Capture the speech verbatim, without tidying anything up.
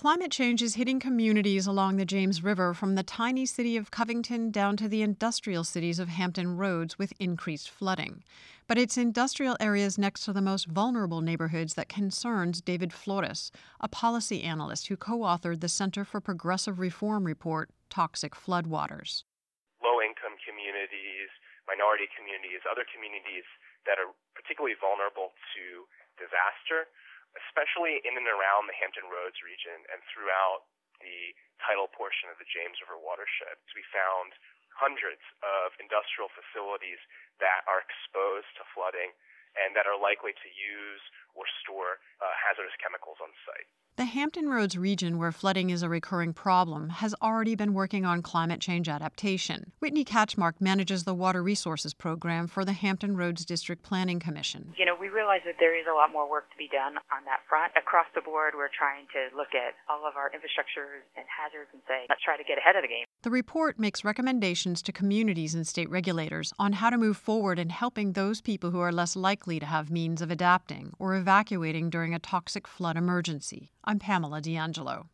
Climate change is hitting communities along the James River from the tiny city of Covington down to the industrial cities of Hampton Roads with increased flooding. But it's industrial areas next to the most vulnerable neighborhoods that concerns David Flores, a policy analyst who co-authored the Center for Progressive Reform report, Toxic Floodwaters. Low-income communities, minority communities, other communities that are particularly vulnerable to disaster, especially in and around the Hampton Roads region and throughout the tidal portion of the James River watershed. We found hundreds of industrial facilities that are exposed to flooding and that are likely to use or store uh, hazardous chemicals on site. The Hampton Roads region, where flooding is a recurring problem, has already been working on climate change adaptation. Whitney Catchmark manages the Water Resources Program for the Hampton Roads District Planning Commission. You know, we realize that there is a lot more work to be done on that front. Across the board, we're trying to look at all of our infrastructure and hazards and say, let's try to get ahead of the game. The report makes recommendations to communities and state regulators on how to move forward in helping those people who are less likely to have means of adapting or evacuating during a toxic flood emergency. I'm Pamela D'Angelo.